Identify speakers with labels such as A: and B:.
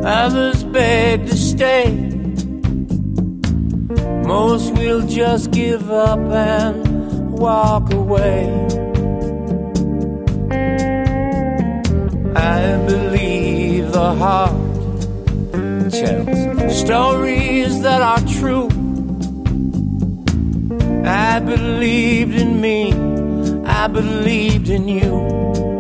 A: Others beg to stay. Most will just give up and walk away. I believe the heart tells stories that are true. I believed in me, I believed in you.